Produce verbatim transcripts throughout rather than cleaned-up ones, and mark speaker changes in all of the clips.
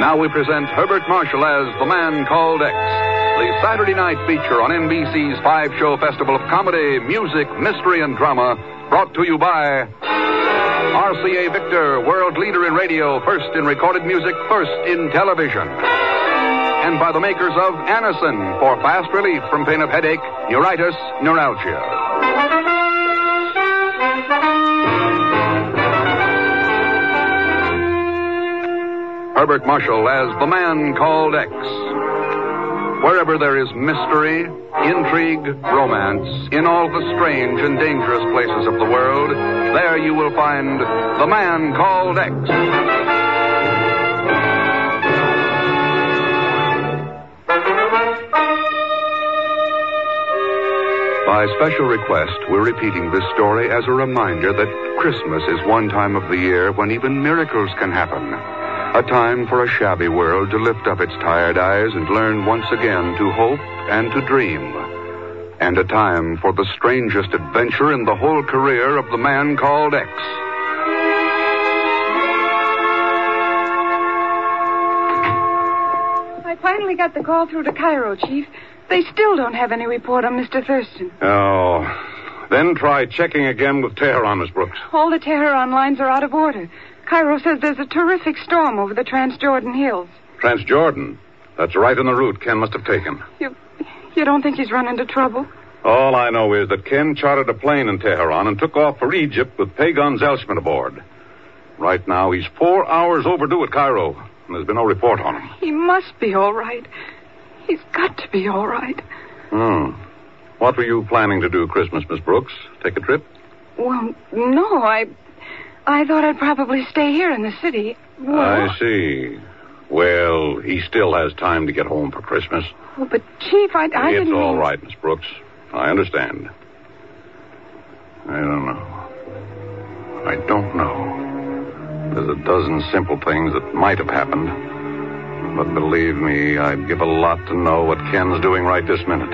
Speaker 1: Now we present Herbert Marshall as The Man Called X, the Saturday night feature on N B C's five-show festival of comedy, music, mystery, and drama, brought to you by R C A Victor, world leader in radio, first in recorded music, first in television. And by the makers of Anacin for fast relief from pain of headache, neuritis, neuralgia. Herbert Marshall as The Man Called X. Wherever there is mystery, intrigue, romance, in all the strange and dangerous places of the world, there you will find The Man Called X. By special request, we're repeating this story as a reminder that Christmas is one time of the year when even miracles can happen. A time for a shabby world to lift up its tired eyes and learn once again to hope and to dream. And a time for the strangest adventure in the whole career of The Man Called X.
Speaker 2: I finally got the call through to Cairo, Chief. They still don't have any report on Mister Thurston.
Speaker 3: Oh. Then try checking again with Tehran, Miss Brooks.
Speaker 2: All the Tehran lines are out of order. Cairo says there's a terrific storm over the Transjordan Hills.
Speaker 3: Transjordan? That's right on the route Ken must have taken.
Speaker 2: You you don't think he's run into trouble?
Speaker 3: All I know is that Ken chartered a plane in Tehran and took off for Egypt with Pagan Zelschman aboard. Right now, he's four hours overdue at Cairo, and there's been no report on him.
Speaker 2: He must be all right. He's got to be all right.
Speaker 3: Hmm. What were you planning to do Christmas, Miss Brooks? Take a trip?
Speaker 2: Well, no, I... I thought I'd probably stay here in the city. Well,
Speaker 3: I see. Well, he still has time to get home for Christmas.
Speaker 2: Oh, but, Chief, I, I
Speaker 3: it's
Speaker 2: didn't...
Speaker 3: all right, Miss Brooks. I understand. I don't know. I don't know. There's a dozen simple things that might have happened. But believe me, I'd give a lot to know what Ken's doing right this minute.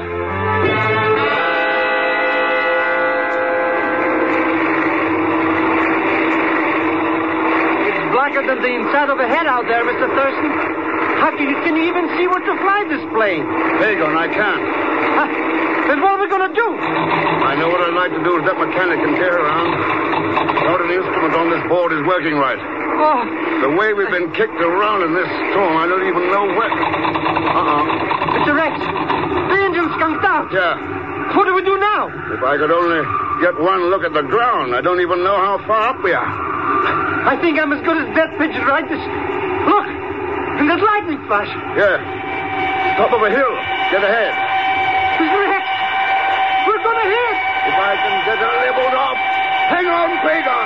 Speaker 4: Blacker than the inside of a head out there, Mister Thurston. How can you, can you even see where to fly this plane?
Speaker 5: Pagan, I can't.
Speaker 4: Huh? Then what are we going to do?
Speaker 5: I know what I'd like to do is that mechanic can tear around. Not an instrument on this board is working right.
Speaker 4: Oh.
Speaker 5: The way we've been kicked around in this storm, I don't even know where. Uh-uh.
Speaker 4: Mister Rex, the engine's skunked out.
Speaker 5: Yeah.
Speaker 4: What do we do now?
Speaker 5: If I could only get one look at the ground. I don't even know how far up we are.
Speaker 4: I think I'm as good as death pigeon right this... Look! And there's lightning flash.
Speaker 5: Yeah. Top of a hill. Get ahead.
Speaker 4: Mister Rex! We're gonna hit!
Speaker 5: If I can get a leveled off. Hang on, Pagan!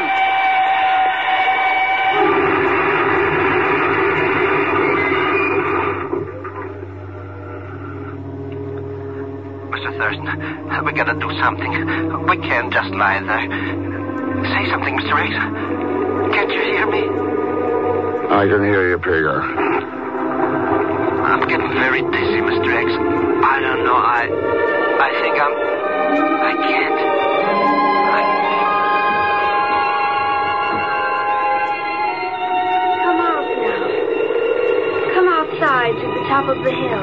Speaker 6: Mister Thurston, we gotta do something. We can't just lie there. Say something, Mister Rex. Can't you hear me?
Speaker 5: I can hear you, Pagan.
Speaker 6: I'm getting very dizzy, Mister X. I don't know. I... I think I'm... I can't. I...
Speaker 7: Come out now. Come outside to the top of the hill.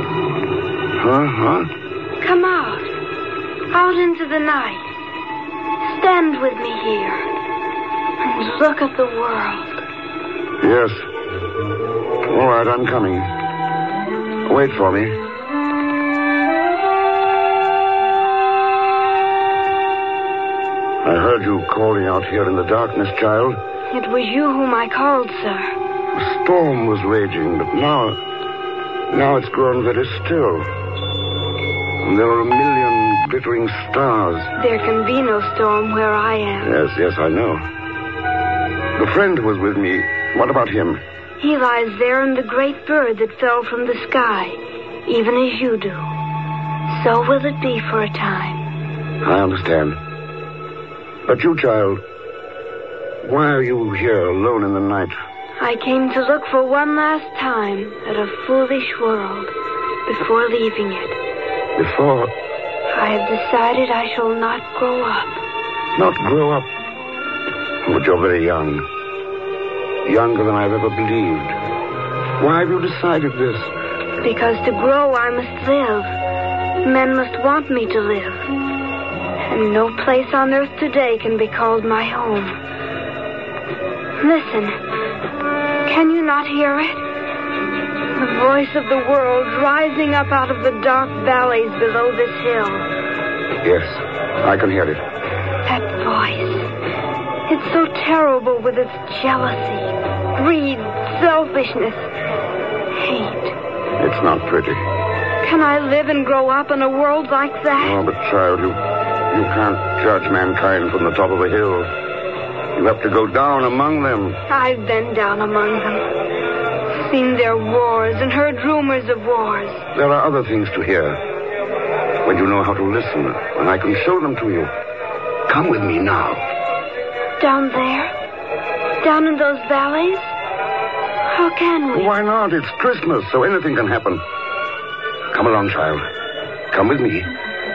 Speaker 5: Huh?
Speaker 7: Come out. Out into the night. Stand with me here. And look at the world.
Speaker 5: Yes. All right, I'm coming. Wait for me. I heard you calling out here in the darkness, child.
Speaker 7: It was you whom I called, sir.
Speaker 5: The storm was raging, but now... Now it's grown very still. And there are a million glittering stars.
Speaker 7: There can be no storm where I am.
Speaker 5: Yes, yes, I know. The friend who was with me, what about him?
Speaker 7: He lies there in the great bird that fell from the sky, even as you do. So will it be for a time.
Speaker 5: I understand. But you, child, why are you here alone in the night?
Speaker 7: I came to look for one last time at a foolish world before leaving it.
Speaker 5: Before?
Speaker 7: I have decided I shall not grow up.
Speaker 5: Not grow up? But you're very young. Younger than I've ever believed. Why have you decided this?
Speaker 7: Because to grow, I must live. Men must want me to live. And no place on earth today can be called my home. Listen. Can you not hear it? The voice of the world rising up out of the dark valleys below this hill.
Speaker 5: Yes, I can hear it.
Speaker 7: That voice. It's so terrible with its jealousy, greed, selfishness, hate.
Speaker 5: It's not pretty.
Speaker 7: Can I live and grow up in a world like that?
Speaker 5: Oh, but child, you, you can't judge mankind from the top of a hill. You have to go down among them.
Speaker 7: I've been down among them. Seen their wars and heard rumors of wars.
Speaker 5: There are other things to hear. When you know how to listen, and I can show them to you. Come with me now.
Speaker 7: Down there? Down in those valleys? How can we?
Speaker 5: Why not? It's Christmas, so anything can happen. Come along, child. Come with me.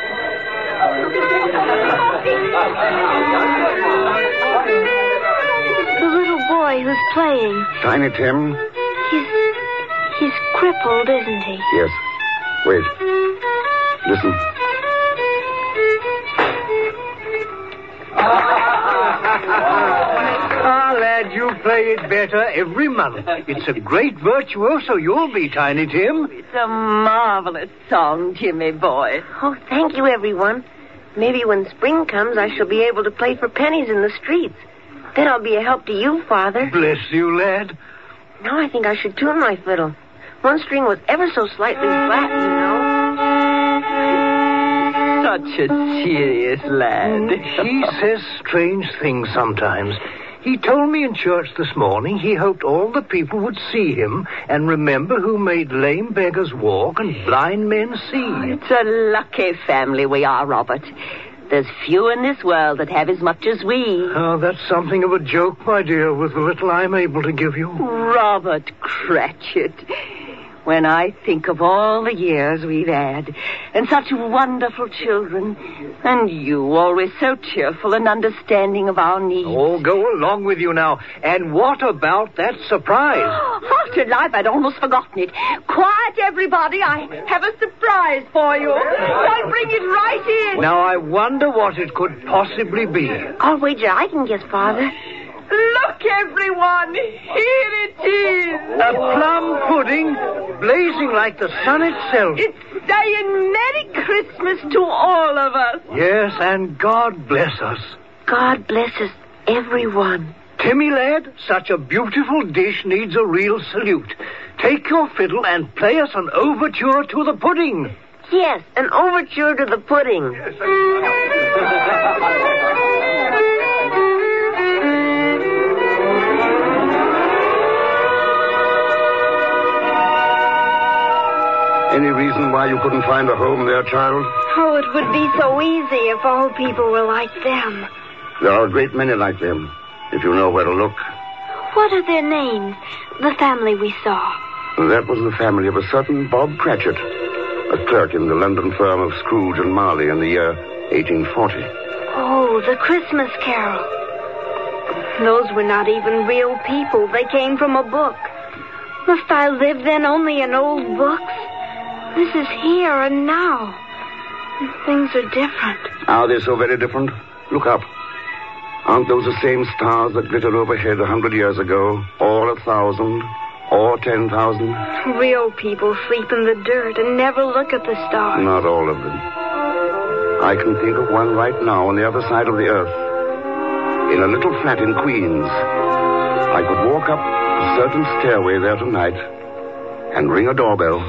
Speaker 7: The little boy who's playing.
Speaker 5: Tiny Tim?
Speaker 7: He's... he's crippled, isn't he?
Speaker 5: Yes. Wait. Listen.
Speaker 4: Ah, lad, you play it better every month. It's a great virtuoso you'll be, Tiny Tim.
Speaker 8: It's a marvelous song, Jimmy boy.
Speaker 9: Oh, thank you, everyone. Maybe when spring comes, I shall be able to play for pennies in the streets. Then I'll be a help to you, Father.
Speaker 4: Bless you, lad.
Speaker 9: Now I think I should tune my fiddle. One string was ever so slightly flat, you know.
Speaker 8: Such a serious lad.
Speaker 4: He says strange things sometimes. He told me in church this morning he hoped all the people would see him and remember who made lame beggars walk and blind men see.
Speaker 8: It's a lucky family we are, Robert. There's few in this world that have as much as we.
Speaker 4: Oh, that's something of a joke, my dear, with the little I'm able to give you.
Speaker 8: Robert Cratchit. When I think of all the years we've had, and such wonderful children, and you always so cheerful and understanding of our needs.
Speaker 4: Oh, go along with you now. And what about that surprise?
Speaker 8: After life, I'd almost forgotten it. Quiet, everybody. I have a surprise for you. I'll bring it right in.
Speaker 4: Now, I wonder what it could possibly be.
Speaker 9: I'll wager I can guess, Father.
Speaker 8: Look, everyone. Here it is.
Speaker 4: A plum pudding blazing like the sun itself.
Speaker 8: It's saying Merry Christmas to all of us.
Speaker 4: Yes, and God bless us.
Speaker 9: God blesses everyone.
Speaker 4: Timmy, lad, such a beautiful dish needs a real salute. Take your fiddle and play us an overture to the pudding.
Speaker 9: Yes, an overture to the pudding.
Speaker 4: Yes,
Speaker 5: Any reason why you couldn't find a home there, child?
Speaker 7: Oh, it would be so easy if all people were like them.
Speaker 5: There are a great many like them, if you know where to look.
Speaker 7: What are their names? The family we saw.
Speaker 5: That was the family of a certain Bob Cratchit, a clerk in the London firm of Scrooge and Marley in the year eighteen forty.
Speaker 7: Oh, the Christmas Carol. Those were not even real people. They came from a book. Must I live then only in old books? This is here and now. And things are different.
Speaker 5: Are they so very different? Look up. Aren't those the same stars that glittered overhead a hundred years ago? Or a thousand? Or ten thousand?
Speaker 7: Real people sleep in the dirt and never look at the stars.
Speaker 5: Not all of them. I can think of one right now on the other side of the earth. In a little flat in Queens. I could walk up a certain stairway there tonight and ring a doorbell.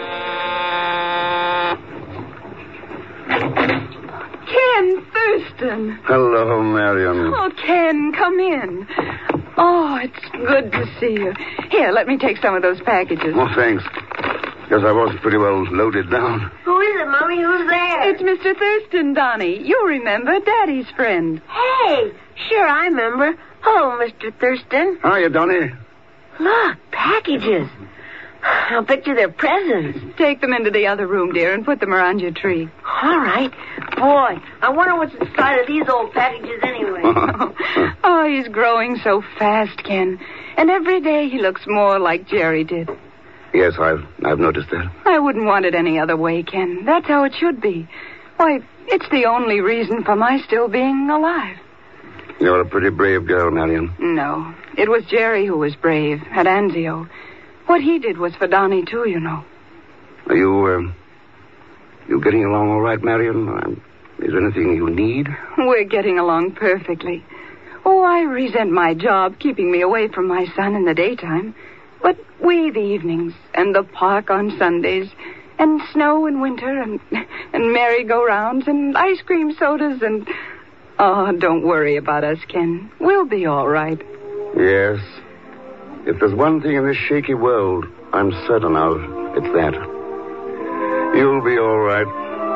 Speaker 2: Ken Thurston.
Speaker 5: Hello, Marion.
Speaker 2: Oh, Ken, come in. Oh, it's good to see you. Here, let me take some of those packages.
Speaker 5: Oh, thanks. Guess I was pretty well loaded down.
Speaker 9: Who is it, Mommy? Who's there?
Speaker 2: It's Mister Thurston, Donnie. You remember, Daddy's friend.
Speaker 9: Hey, sure I remember. Hello, Mister Thurston.
Speaker 5: Hiya, Donnie.
Speaker 9: Look, packages. I'll bet you they're presents.
Speaker 2: Take them into the other room, dear, and put them around your tree.
Speaker 9: All right. Boy, I wonder what's inside of these old packages anyway.
Speaker 2: Oh, he's growing so fast, Ken. And every day he looks more like Jerry did.
Speaker 5: Yes, I've I've noticed that.
Speaker 2: I wouldn't want it any other way, Ken. That's how it should be. Why, it's the only reason for my still being alive.
Speaker 5: You're a pretty brave girl, Marion.
Speaker 2: No, it was Jerry who was brave at Anzio. What he did was for Donnie, too, you know.
Speaker 5: Are you, uh, you getting along all right, Marion? Um, is there anything you need?
Speaker 2: We're getting along perfectly. Oh, I resent my job keeping me away from my son in the daytime. But we the evenings, and the park on Sundays, and snow in winter, and, and merry-go-rounds, and ice cream sodas, and... Oh, don't worry about us, Ken. We'll be all right.
Speaker 5: Yes. If there's one thing in this shaky world I'm certain of, it's that. You'll be all right.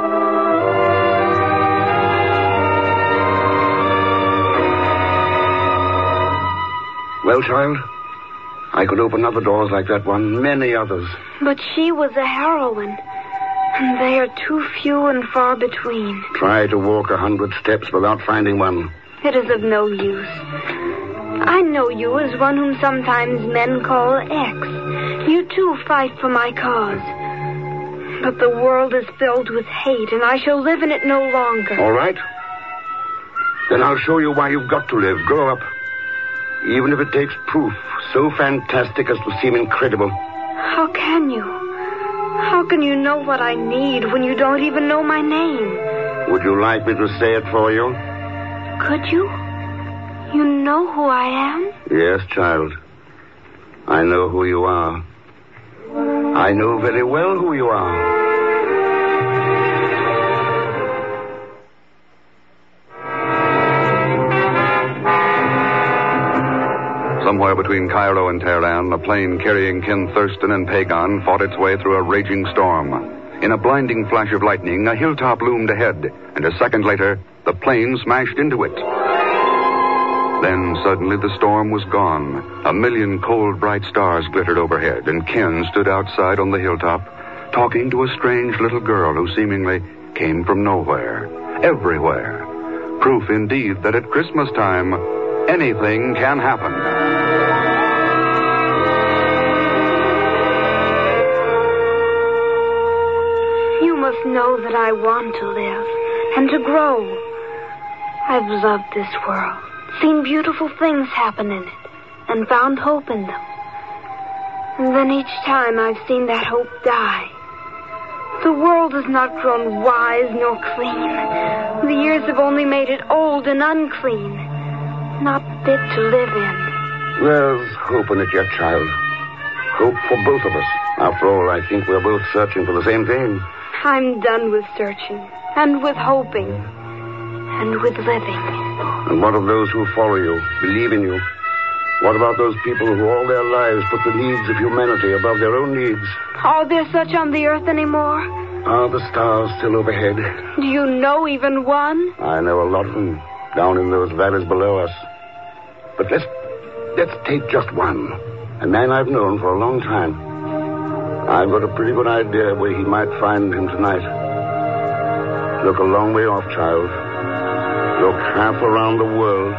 Speaker 5: Well, child, I could open other doors like that one, many others.
Speaker 7: But she was a heroine, and they are too few and far between.
Speaker 5: Try to walk a hundred steps without finding one.
Speaker 7: It is of no use. I know you as one whom sometimes men call X. You too fight for my cause. But the world is filled with hate, and I shall live in it no longer.
Speaker 5: All right. Then I'll show you why you've got to live. Grow up. Even if it takes proof so fantastic as to seem incredible.
Speaker 7: How can you? How can you know what I need when you don't even know my name?
Speaker 5: Would you like me to say it for you?
Speaker 7: Could you? You know who I am?
Speaker 5: Yes, child. I know who you are. I know very well who you are.
Speaker 1: Somewhere between Cairo and Tehran, a plane carrying Ken Thurston and Pagan fought its way through a raging storm. In a blinding flash of lightning, a hilltop loomed ahead, and a second later, the plane smashed into it. Then suddenly the storm was gone. A million cold, bright stars glittered overhead, and Ken stood outside on the hilltop, talking to a strange little girl who seemingly came from nowhere, everywhere. Proof indeed that at Christmas time, anything can happen.
Speaker 7: You must know that I want to live and to grow. I've loved this world, seen beautiful things happen in it, and found hope in them. And then each time I've seen that hope die. The world has not grown wise nor clean. The years have only made it old and unclean, not fit to live in.
Speaker 5: There's hope in it yet, child. Hope for both of us. After all, I think we're both searching for the same thing.
Speaker 7: I'm done with searching, and with hoping, and with living.
Speaker 5: And what of those who follow you, believe in you? What about those people who all their lives put the needs of humanity above their own needs?
Speaker 7: Are there such on the earth anymore?
Speaker 5: Are the stars still overhead?
Speaker 7: Do you know even one?
Speaker 5: I know a lot of them, down in those valleys below us. But let's, let's take just one. A man I've known for a long time. I've got a pretty good idea where he might find him tonight. Look a long way off, child. Look half around the world.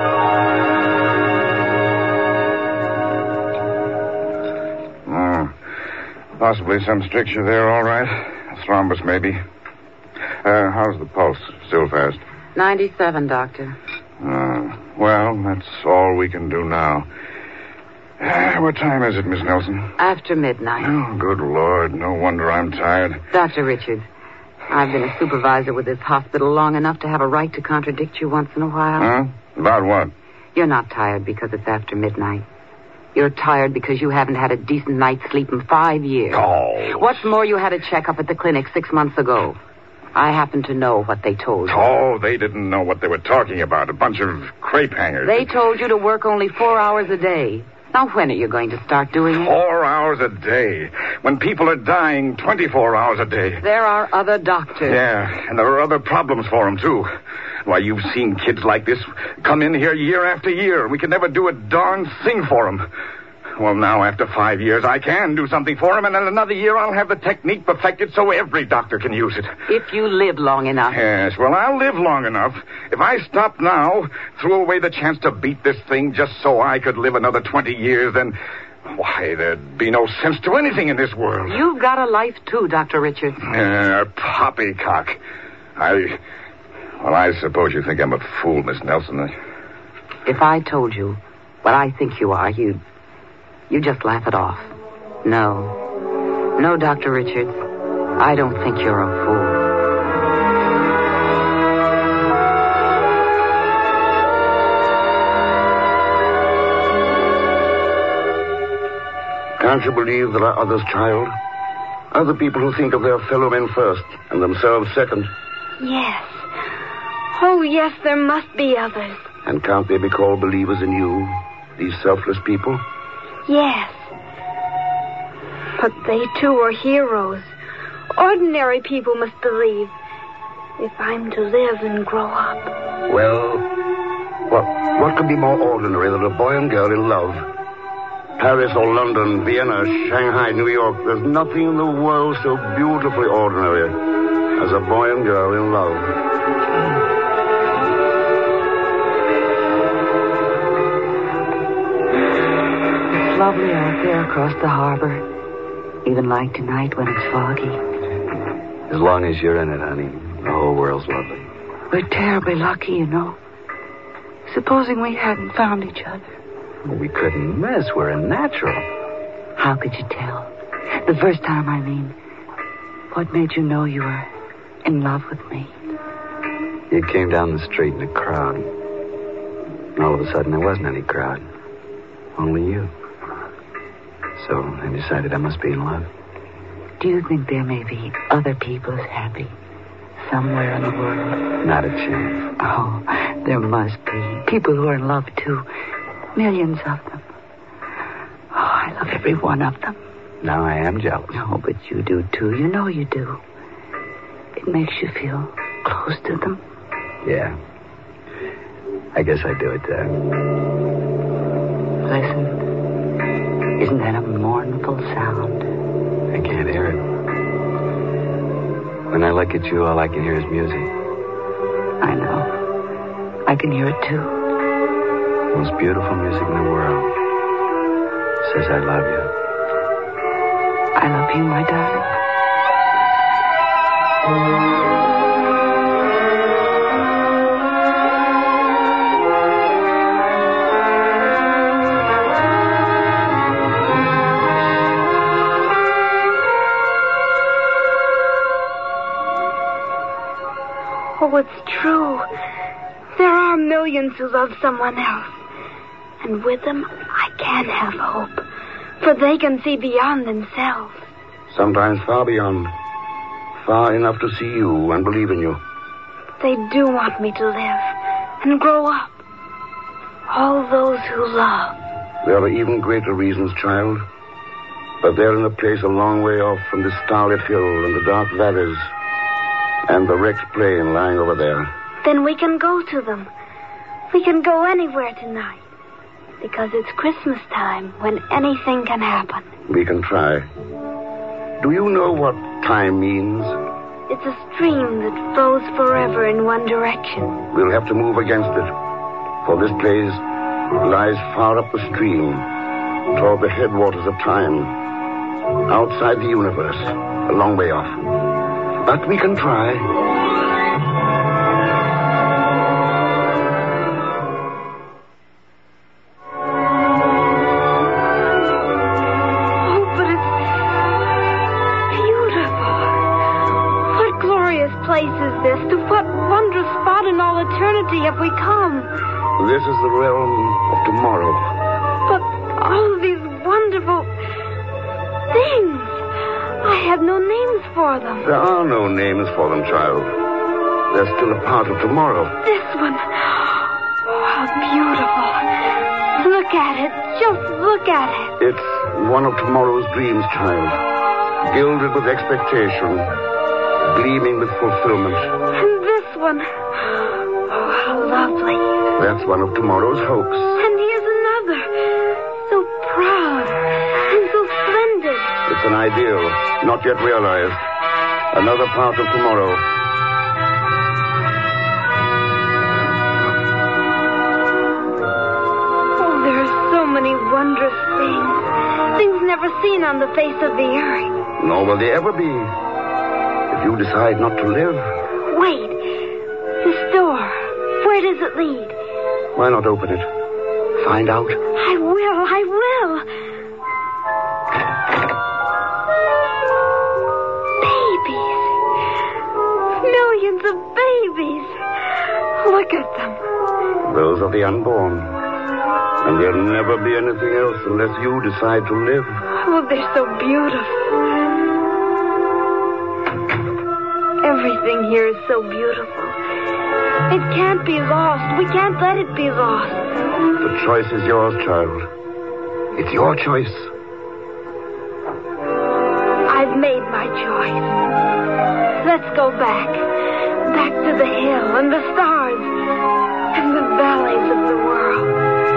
Speaker 3: Oh, possibly some stricture there, all right. A thrombus, maybe. Uh, how's the pulse? Still fast?
Speaker 10: ninety-seven, Doctor.
Speaker 3: Uh, well, that's all we can do now. Uh, what time is it, Miss Nelson?
Speaker 10: After midnight.
Speaker 3: Oh, good Lord. No wonder I'm tired.
Speaker 10: Doctor Richards, I've been a supervisor with this hospital long enough to have a right to contradict you once in a while.
Speaker 3: Huh? About what?
Speaker 10: You're not tired because it's after midnight. You're tired because you haven't had a decent night's sleep in five years.
Speaker 3: Oh.
Speaker 10: What's more, you had a checkup at the clinic six months ago. I happen to know what they told you.
Speaker 3: Oh, they didn't know what they were talking about. A bunch of crepe hangers.
Speaker 10: They told you to work only four hours a day. Now, when are you going to start doing it?
Speaker 3: Four hours a day. When people are dying twenty-four hours a day.
Speaker 10: There are other doctors.
Speaker 3: Yeah, and there are other problems for them, too. Why, you've seen kids like this come in here year after year. We can never do a darn thing for them. Well, now, after five years, I can do something for them, and in another year, I'll have the technique perfected so every doctor can use it.
Speaker 10: If you live long enough.
Speaker 3: Yes, well, I'll live long enough. If I stop now, threw away the chance to beat this thing just so I could live another twenty years, then, Why, there'd be no sense to anything in this world.
Speaker 10: You've got a life, too, Doctor Richards.
Speaker 3: Uh, poppycock. I... Well, I suppose you think I'm a fool, Miss Nelson.
Speaker 10: If I told you what I think you are, you'd... you'd just laugh it off. No. No, Doctor Richards. I don't think you're a fool.
Speaker 5: Can't you believe there are others, child? Other people who think of their fellow men first and themselves second.
Speaker 7: Yes. Oh, yes, there must be others.
Speaker 5: And can't they be called believers in you, these selfless people?
Speaker 7: Yes. But they, too, are heroes. Ordinary people must believe. If I'm to live and grow up.
Speaker 5: Well, what, what could be more ordinary than a boy and girl in love? Paris or London, Vienna, Shanghai, New York. There's nothing in the world so beautifully ordinary as a boy and girl in love.
Speaker 10: It's lovely out there across the harbor. Even like tonight when it's foggy.
Speaker 11: As long as you're in it, honey, the whole world's lovely.
Speaker 10: We're terribly lucky, you know. Supposing we hadn't found each other.
Speaker 11: Well, we couldn't miss. We're a natural.
Speaker 10: How could you tell? The first time, I mean. What made you know you were in love with me?
Speaker 11: You came down the street in a crowd. And all of a sudden, there wasn't any crowd. Only you. So I decided I must be in love.
Speaker 10: Do you think there may be other people as happy somewhere in the world?
Speaker 11: Not a chance.
Speaker 10: Oh, there must be. People who are in love, too. Millions of them. Oh, I love every one of them.
Speaker 11: Now I am jealous.
Speaker 10: No, but you do, too. You know you do. It makes you feel close to them.
Speaker 11: Yeah. I guess I do it, uh...
Speaker 10: Listen. Isn't that a mournful sound?
Speaker 11: I can't hear it. When I look at you, all I can hear is music.
Speaker 10: I know. I can hear it, too.
Speaker 11: The most beautiful music in the world. Says I love you.
Speaker 10: I love you, my darling.
Speaker 7: Oh, it's true. There are millions who love someone else. And with them, I can have hope. For they can see beyond themselves.
Speaker 5: Sometimes far beyond. Far enough to see you and believe in you.
Speaker 7: They do want me to live and grow up. All those who love.
Speaker 5: There are even greater reasons, child. But they're in a place a long way off from the starlit hill and the dark valleys. And the wrecked plane lying over there.
Speaker 7: Then we can go to them. We can go anywhere tonight. Because it's Christmas time when anything can happen.
Speaker 5: We can try. Do you know what time means?
Speaker 7: It's a stream that flows forever in one direction.
Speaker 5: We'll have to move against it. For this place lies far up the stream, toward the headwaters of time. Outside the universe, a long way off. But we can try.
Speaker 7: Have we come?
Speaker 5: This is the realm of tomorrow.
Speaker 7: But all of these wonderful things. I have no names for them.
Speaker 5: There are no names for them, child. They're still a part of tomorrow.
Speaker 7: This one. Oh, how beautiful. Look at it. Just look at it.
Speaker 5: It's one of tomorrow's dreams, child. Gilded with expectation. Gleaming with fulfillment.
Speaker 7: And this one. Lovely.
Speaker 5: That's one of tomorrow's hopes.
Speaker 7: And here's another. So proud and so splendid.
Speaker 5: It's an ideal, not yet realized. Another part of tomorrow.
Speaker 7: Oh, there are so many wondrous things. Things never seen on the face of the earth.
Speaker 5: Nor will they ever be. If you decide not to live.
Speaker 7: Wait. This door. Where does it lead?
Speaker 5: Why not open it? Find out.
Speaker 7: I will. I will. Babies. Millions of babies. Look at them.
Speaker 5: Those are the unborn. And there'll never be anything else unless you decide to live.
Speaker 7: Oh, they're so beautiful. Everything here is so beautiful. It can't be lost. We can't let it be lost.
Speaker 5: The choice is yours, child. It's your choice.
Speaker 7: I've made my choice. Let's go back. Back to the hill and the stars and the valleys of the world.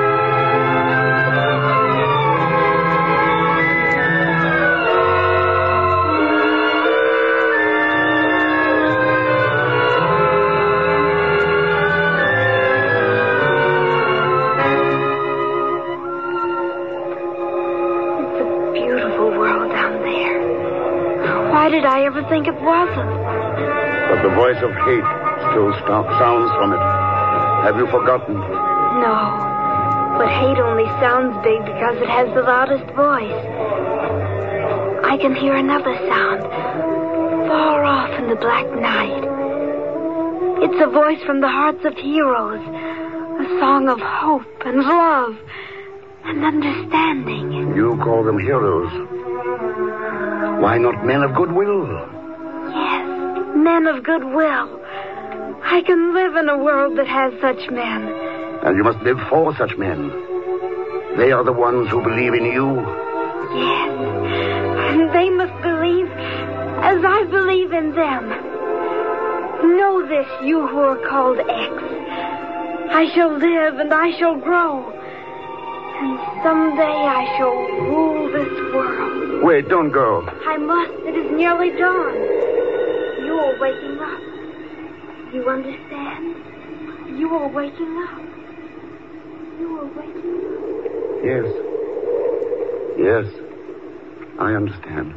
Speaker 7: Why did I ever think it wasn't?
Speaker 5: But the voice of hate still st- sounds from it. Have you forgotten?
Speaker 7: No. But hate only sounds big because it has the loudest voice. I can hear another sound, far off in the black night. It's a voice from the hearts of heroes, a song of hope and love and understanding.
Speaker 5: You call them heroes. Why not men of goodwill?
Speaker 7: Yes, men of goodwill. I can live in a world that has such men.
Speaker 5: And you must live for such men. They are the ones who believe in you.
Speaker 7: Yes, and they must believe as I believe in them. Know this, you who are called X. I shall live and I shall grow. And someday I shall rule this world.
Speaker 5: Wait, don't go.
Speaker 7: I must. It is nearly dawn. You are waking up. You understand? You are waking up. You are waking up.
Speaker 5: Yes. Yes. I understand.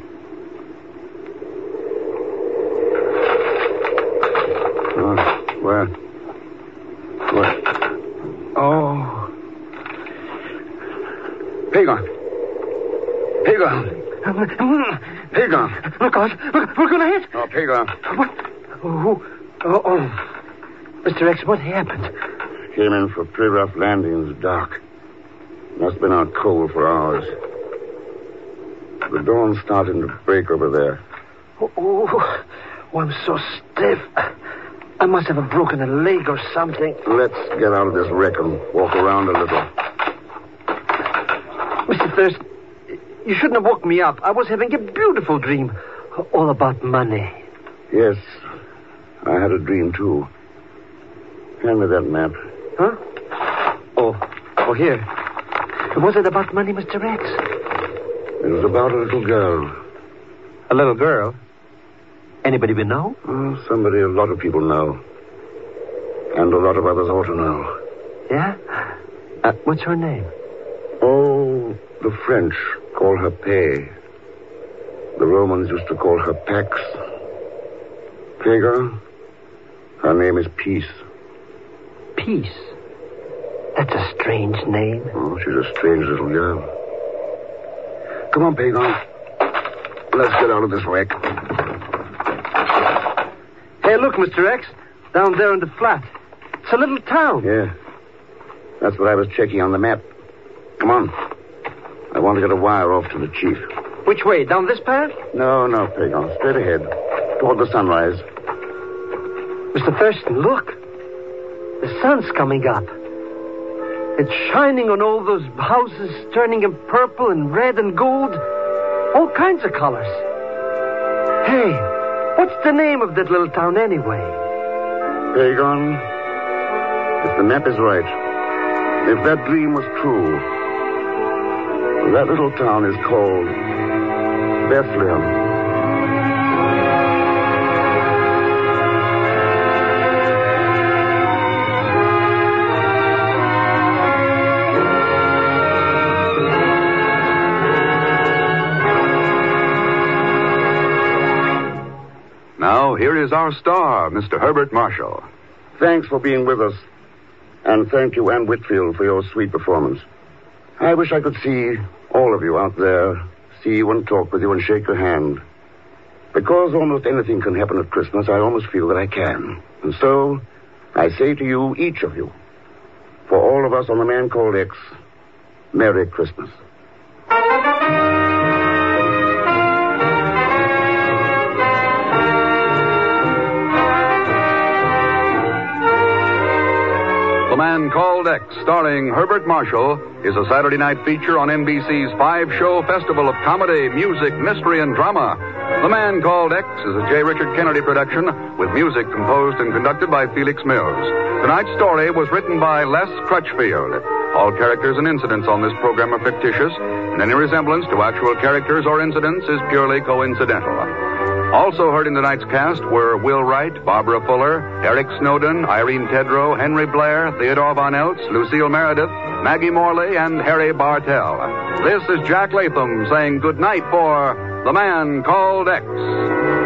Speaker 5: Oh, where? Where? Oh. Pagon. Pagon. Pagon.
Speaker 4: Look out. Look, we're going to hit.
Speaker 5: Oh, Pagon.
Speaker 4: What? Oh, oh, oh. Mister X, what happened?
Speaker 5: Came in for a pretty rough landing in the dark. Must have been out cold for hours. The dawn's starting to break over there.
Speaker 4: Oh, oh, oh, I'm so stiff. I must have broken a leg or something.
Speaker 5: Let's get out of this wreck and walk around a little.
Speaker 4: Mister Thurston, you shouldn't have woke me up. I was having a beautiful dream. All about money.
Speaker 5: Yes, I had a dream, too. Hand me that map.
Speaker 4: Huh? Oh, oh, here. Was it about money, Mister X?
Speaker 5: It was about a little girl.
Speaker 4: A little girl? Anybody we know?
Speaker 5: Oh, somebody a lot of people know. And a lot of others ought to know.
Speaker 4: Yeah? Uh, what's her name?
Speaker 5: Oh, the French call her Pay. The Romans used to call her Pax. Pagan, her name is Peace.
Speaker 4: Peace? That's a strange name.
Speaker 5: Oh, she's a strange little girl. Come on, Pagan. Let's get out of this wreck.
Speaker 4: Hey, look, Mister X. Down there in the flat. It's a little town.
Speaker 5: Yeah. That's what I was checking on the map. Come on. I want to get a wire off to the chief.
Speaker 4: Which way? Down this path?
Speaker 5: No, no, Pagan. Straight ahead. Toward the sunrise.
Speaker 4: Mister Thurston, look. The sun's coming up. It's shining on all those houses, turning them purple and red and gold. All kinds of colors. Hey, what's the name of that little town anyway?
Speaker 5: Pagan, if the map is right, if that dream was true, that little town is called Bethlehem.
Speaker 1: is our star, Mister Herbert Marshall.
Speaker 5: Thanks for being with us. And thank you, Ann Whitfield, for your sweet performance. I wish I could see all of you out there, see you and talk with you and shake your hand. Because almost anything can happen at Christmas, I almost feel that I can. And so, I say to you, each of you, for all of us on The Man Called X, Merry Christmas.
Speaker 1: The Man Called X, starring Herbert Marshall, is a Saturday night feature on N B C's five-show festival of comedy, music, mystery, and drama. The Man Called X is a J. Richard Kennedy production with music composed and conducted by Felix Mills. Tonight's story was written by Les Crutchfield. All characters and incidents on this program are fictitious, and any resemblance to actual characters or incidents is purely coincidental. Also heard in tonight's cast were Will Wright, Barbara Fuller, Eric Snowden, Irene Tedrow, Henry Blair, Theodore Von Eltz, Lucille Meredith, Maggie Morley, and Harry Bartell. This is Jack Latham saying good night for The Man Called X.